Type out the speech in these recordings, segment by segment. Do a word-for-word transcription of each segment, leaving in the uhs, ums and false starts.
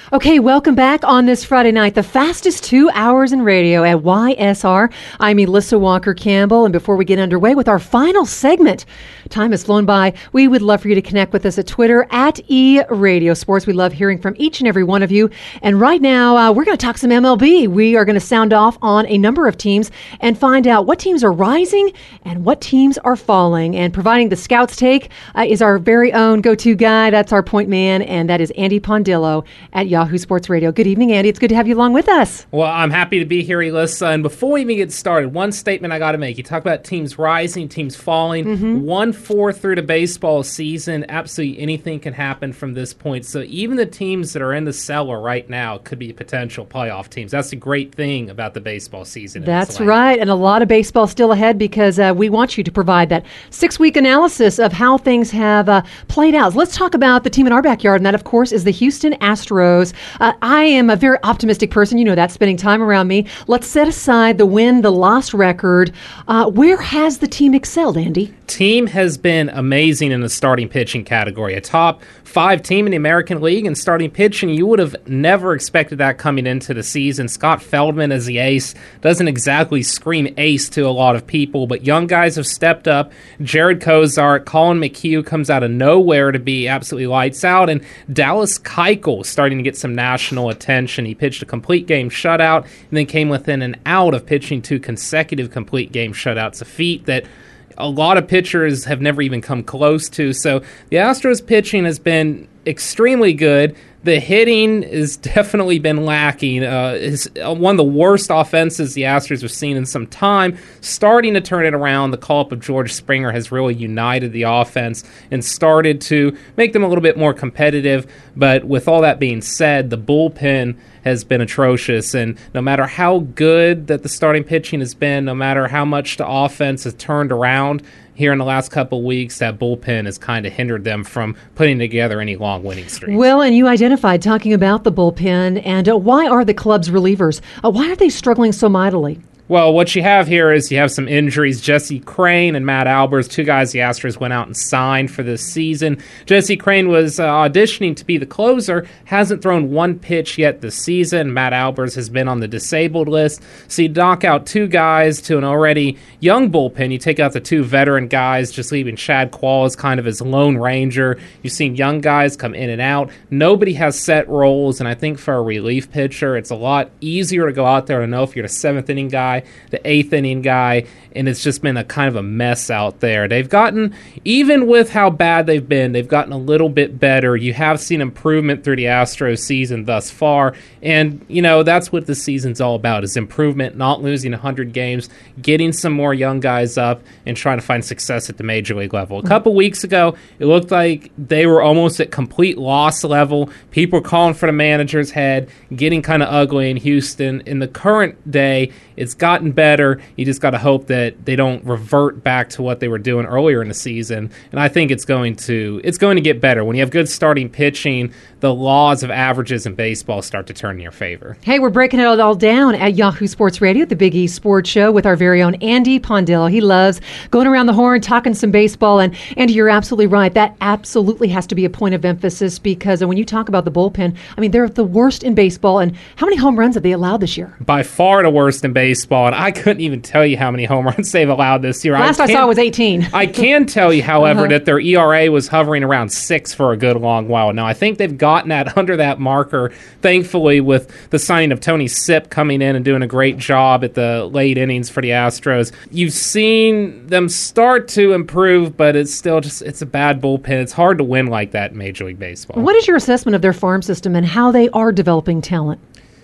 Okay, welcome back on this Friday night, the fastest two hours in radio at Y S R. I'm Elissa Walker-Campbell, and before we get underway with our final segment, time has flown by. We would love for you to connect with us at Twitter, at eRadioSports. We love hearing from each and every one of you. And right now, uh, we're going to talk some M L B. We are going to sound off on a number of teams and find out what teams are rising and what teams are falling. And providing the Scouts take uh, is our very own go-to guy. That's our point man, and that is Andy Pondillo at Yahoo Sports Radio. Good evening, Andy. It's good to have you along with us. Well, I'm happy to be here, Elissa. And before we even get started, one statement I got to make. You talk about teams rising, teams falling. Mm-hmm. One four through the baseball season, absolutely anything can happen from this point. So even the teams that are in the cellar right now could be potential playoff teams. That's the great thing about the baseball season. That's right. And a lot of baseball still ahead because uh, we want you to provide that six-week analysis of how things have uh, played out. Let's talk about the team in our backyard, and that, of course, is the Houston Astros. Uh, I am a very optimistic person. You know that, spending time around me. Let's set aside the win, the loss record. Uh, where has the team excelled, Andy? Team has been amazing in the starting pitching category. A top five team in the American League in starting pitching. You would have never expected that coming into the season. Scott Feldman as the ace doesn't exactly scream ace to a lot of people, but young guys have stepped up. Jared Kozart, Colin McHugh comes out of nowhere to be absolutely lights out, and Dallas Keuchel starting to get some national attention. He pitched a complete game shutout and then came within an out of pitching two consecutive complete game shutouts, a feat that a lot of pitchers have never even come close to. So the Astros pitching has been extremely good. The hitting has definitely been lacking. Uh, it's one of the worst offenses the Astros have seen in some time. Starting to turn it around. The call-up of George Springer has really united the offense and started to make them a little bit more competitive. But with all that being said, the bullpen has been atrocious. And no matter how good that the starting pitching has been, no matter how much the offense has turned around here in the last couple of weeks, that bullpen has kind of hindered them from putting together any long winning streaks. Well, and you identified talking about the bullpen, and uh, why are the club's relievers, uh, why are they struggling so mightily? Well, what you have here is you have some injuries. Jesse Crain and Matt Albers, two guys the Astros went out and signed for this season. Jesse Crain was uh, auditioning to be the closer, hasn't thrown one pitch yet this season. Matt Albers has been on the disabled list. So you knock out two guys to an already young bullpen. You take out the two veteran guys, just leaving Chad Quall as kind of his lone ranger. You've seen young guys come in and out. Nobody has set roles, and I think for a relief pitcher, it's a lot easier to go out there and know if you're the seventh inning guy, the eighth inning guy, and it's just been a kind of a mess out there. They've gotten, even with how bad they've been, they've gotten a little bit better. You have seen improvement through the Astros season thus far, and, you know, that's what the season's all about, is improvement, not losing one hundred games, getting some more young guys up, and trying to find success at the major league level. A couple weeks ago, it looked like they were almost at complete loss level. People were calling for the manager's head, getting kind of ugly in Houston. In the current day, it's gotten better. You just got to hope that they don't revert back to what they were doing earlier in the season. And I think it's going to it's going to get better. When you have good starting pitching, the laws of averages in baseball start to turn in your favor. Hey, we're breaking it all down at Yahoo Sports Radio, the Big E Sports Show, with our very own Andy Pondillo. He loves going around the horn, talking some baseball. And Andy, you're absolutely right. That absolutely has to be a point of emphasis, because when you talk about the bullpen, I mean, they're the worst in baseball. And how many home runs have they allowed this year? By far the worst in baseball. And I couldn't even tell you how many home runs they've allowed this year. Last I, I saw was eighteen. I can tell you, however, uh-huh. that their E R A was hovering around six for a good long while. Now, I think they've gotten that under that marker, thankfully, with the signing of Tony Sipp coming in and doing a great job at the late innings for the Astros. You've seen them start to improve, but it's still just, it's a bad bullpen. It's hard to win like that in Major League Baseball. What is your assessment of their farm system and how they are developing talent?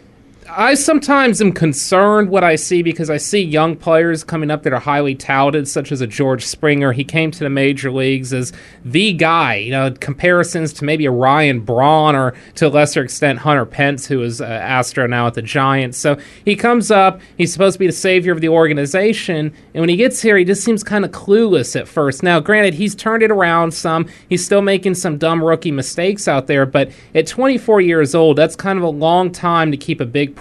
I sometimes am concerned what I see, because I see young players coming up that are highly touted, such as a George Springer. He came to the major leagues as the guy. You know, comparisons to maybe a Ryan Braun, or to a lesser extent Hunter Pence, who is uh, Astro now at the Giants. So he comes up, he's supposed to be the savior of the organization, and when he gets here, he just seems kind of clueless at first. Now, granted, he's turned it around some. He's still making some dumb rookie mistakes out there, but at twenty-four years old, that's kind of a long time to keep a big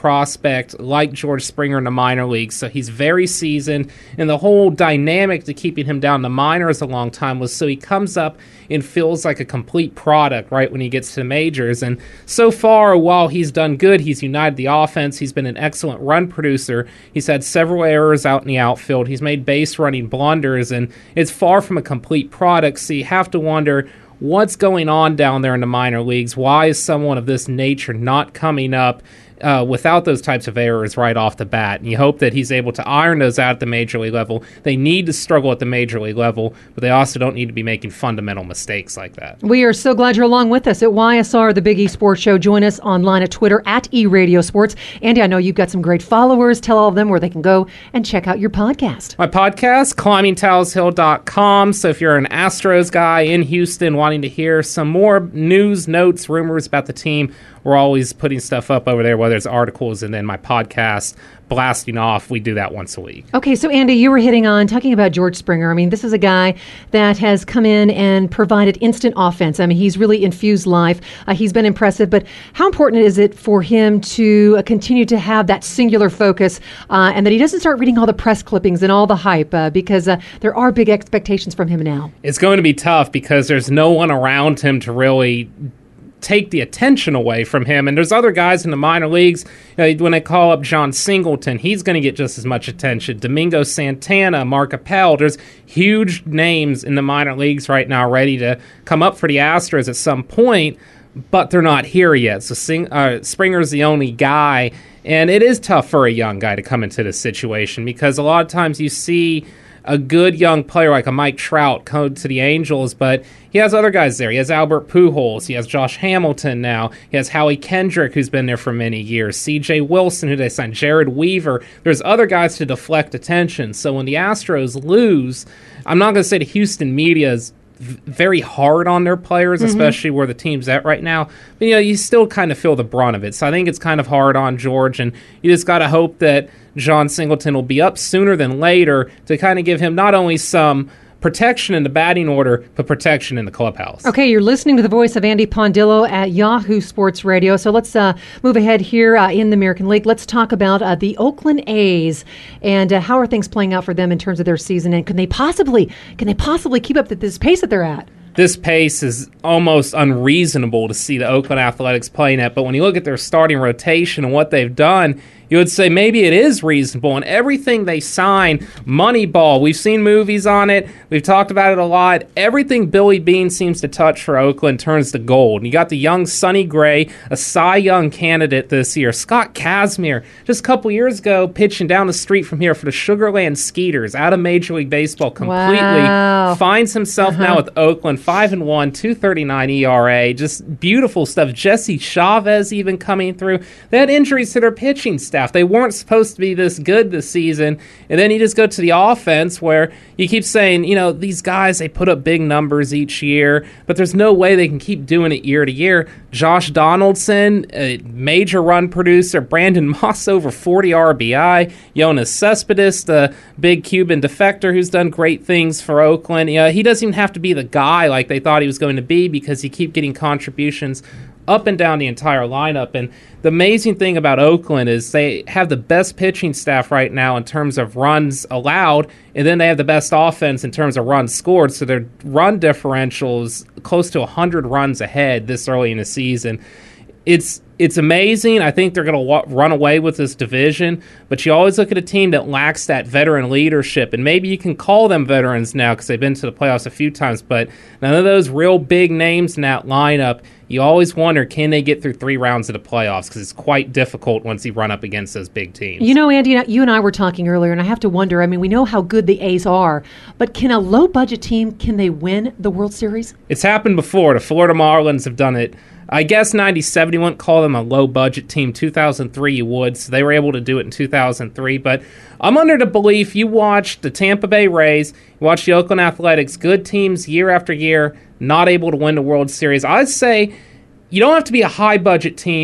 prospect like George Springer in the minor leagues, so he's very seasoned, and the whole dynamic to keeping him down in the minors a long time was so he comes up and feels like a complete product right when he gets to the majors. And so far, while he's done good, he's united the offense, he's been an excellent run producer, he's had several errors out in the outfield, he's made base running blunders, and it's far from a complete product, so you have to wonder what's going on down there in the minor leagues. Why is someone of this nature not coming up uh, without those types of errors right off the bat? And you hope that he's able to iron those out at the major league level. They need to struggle at the major league level, but they also don't need to be making fundamental mistakes like that. We are so glad you're along with us at Y S R, the Big E Sports Show. Join us online at Twitter at eRadioSports. Andy, I know you've got some great followers. Tell all of them where they can go and check out your podcast. My podcast, climbing talus hill dot com. So if you're an Astros guy in Houston wanting to hear some more news, notes, rumors about the team, we're always putting stuff up over there, whether it's articles and then my podcast, Blasting Off. We do that once a week. Okay, so Andy, you were hitting on talking about George Springer. I mean, this is a guy that has come in and provided instant offense. I mean, he's really infused life. Uh, he's been impressive, but how important is it for him to uh, continue to have that singular focus uh, and that he doesn't start reading all the press clippings and all the hype uh, because uh, there are big expectations from him now? It's going to be tough because there's no one around him to really take the attention away from him. And there's other guys in the minor leagues. You know, when they call up John Singleton, he's going to get just as much attention. Domingo Santana, Mark Appel, there's huge names in the minor leagues right now ready to come up for the Astros at some point, but they're not here yet. So Sing, uh, Springer's the only guy, and it is tough for a young guy to come into this situation because a lot of times you see a good young player like a Mike Trout come to the Angels, but he has other guys there. He has Albert Pujols. He has Josh Hamilton now. He has Howie Kendrick, who's been there for many years. C J Wilson, who they signed. Jared Weaver. There's other guys to deflect attention. So when the Astros lose, I'm not going to say the Houston media is very hard on their players, mm-hmm. especially where the team's at right now. But, you know, you still kind of feel the brunt of it. So I think it's kind of hard on George, and you just got to hope that John Singleton will be up sooner than later to kind of give him not only some protection in the batting order, but protection in the clubhouse. Okay, you're listening to the voice of Andy Pondillo at Yahoo Sports Radio. So let's uh, move ahead here uh, in the American League. Let's talk about uh, the Oakland A's and uh, how are things playing out for them in terms of their season, and can they possibly can they possibly keep up this pace that they're at? This pace is almost unreasonable to see the Oakland Athletics playing at, but when you look at their starting rotation and what they've done, you would say maybe it is reasonable. And everything they sign, Moneyball, we've seen movies on it. We've talked about it a lot. Everything Billy Beane seems to touch for Oakland turns to gold. And you got the young Sonny Gray, a Cy Young candidate this year. Scott Kazmir, just a couple years ago, pitching down the street from here for the Sugarland Skeeters out of Major League Baseball completely. Wow. Finds himself uh-huh. now with Oakland, five and one, two thirty-nine E R A. Just beautiful stuff. Jesse Chavez even coming through. They had injuries to their pitching staff. They weren't supposed to be this good this season. And then you just go to the offense where you keep saying, you know, these guys, they put up big numbers each year, but there's no way they can keep doing it year to year. Josh Donaldson, a major run producer. Brandon Moss, over forty R B I. Jonas Cespedes, the big Cuban defector who's done great things for Oakland. You know, he doesn't even have to be the guy like they thought he was going to be because he keep getting contributions up and down the entire lineup. And the amazing thing about Oakland is they have the best pitching staff right now in terms of runs allowed, and then they have the best offense in terms of runs scored. So their run differential is close to one hundred runs ahead this early in the season. It's it's amazing. I think they're going to wa- run away with this division, but you always look at a team that lacks that veteran leadership, and maybe you can call them veterans now because they've been to the playoffs a few times, but none of those real big names in that lineup. You always wonder, can they get through three rounds of the playoffs? Because it's quite difficult once you run up against those big teams. You know, Andy, you and I were talking earlier, and I have to wonder, I mean, we know how good the A's are, but can a low-budget team, can they win the World Series? It's happened before. The Florida Marlins have done it. I guess ninety-seven, you wouldn't call them a low-budget team. two thousand three, you would, so they were able to do it in two thousand three. But I'm under the belief you watch the Tampa Bay Rays, you watch the Oakland Athletics, good teams year after year, not able to win the World Series. I'd say you don't have to be a high-budget team,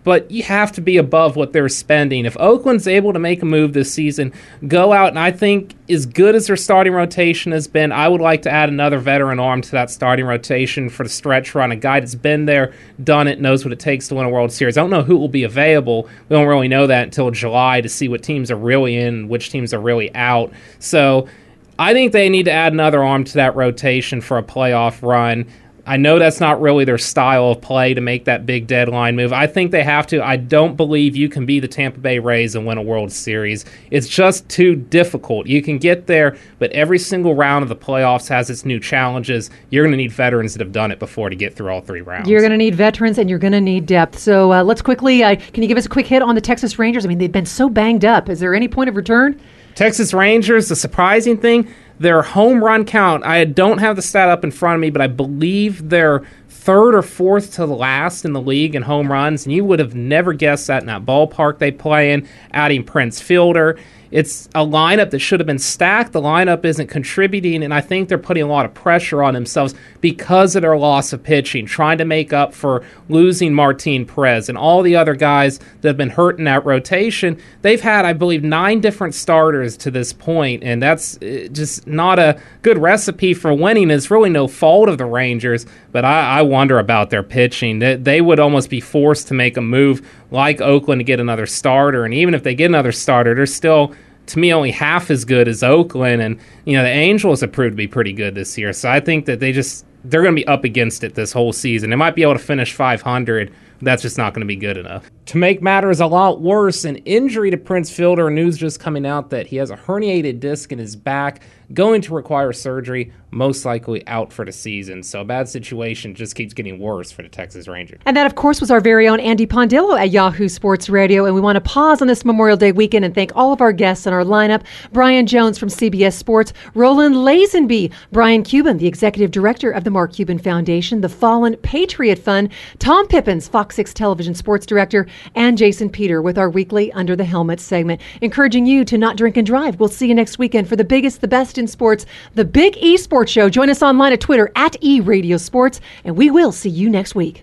but you have to be above what they're spending. If Oakland's able to make a move this season, go out, and I think as good as their starting rotation has been, I would like to add another veteran arm to that starting rotation for the stretch run, a guy that's been there, done it, knows what it takes to win a World Series. I don't know who will be available. We don't really know that until July to see what teams are really in, which teams are really out. So I think they need to add another arm to that rotation for a playoff run. I know that's not really their style of play to make that big deadline move. I think they have to. I don't believe you can be the Tampa Bay Rays and win a World Series. It's just too difficult. You can get there, but every single round of the playoffs has its new challenges. You're going to need veterans that have done it before to get through all three rounds. You're going to need veterans, and you're going to need depth. So uh, let's quickly, uh, can you give us a quick hit on the Texas Rangers? I mean, they've been so banged up. Is there any point of return? Texas Rangers, the surprising thing, their home run count, I don't have the stat up in front of me, but I believe they're third or fourth to the last in the league in home runs, and you would have never guessed that in that ballpark they play in, adding Prince Fielder. It's a lineup that should have been stacked. The lineup isn't contributing, and I think they're putting a lot of pressure on themselves because of their loss of pitching, trying to make up for losing Martin Perez and all the other guys that have been hurt in that rotation. They've had, I believe, nine different starters to this point, and that's just not a good recipe for winning. It's really no fault of the Rangers, but I, I wonder about their pitching. They, they would almost be forced to make a move like Oakland to get another starter, and even if they get another starter, they're still, to me, only half as good as Oakland, and you know the Angels have proved to be pretty good this year, so I think that they just they're going to be up against it this whole season. They might be able to finish five hundred, but that's just not going to be good enough. To make matters a lot worse, an injury to Prince Fielder, news just coming out that he has a herniated disc in his back, going to require surgery, most likely out for the season. So a bad situation just keeps getting worse for the Texas Rangers. And that, of course, was our very own Andy Pondillo at Yahoo Sports Radio. And we want to pause on this Memorial Day weekend and thank all of our guests in our lineup. Brian Jones from C B S Sports, Roland Lazenby, Brian Cuban, the executive director of the Mark Cuban Foundation, the Fallen Patriot Fund, Tom Pippins, Fox six television sports director, and Jason Peter with our weekly Under the Helmet segment, encouraging you to not drink and drive. We'll see you next weekend for the biggest, the best in sports, the Big E Sports Show. Join us online at Twitter at E Radio Sports, and we will see you next week.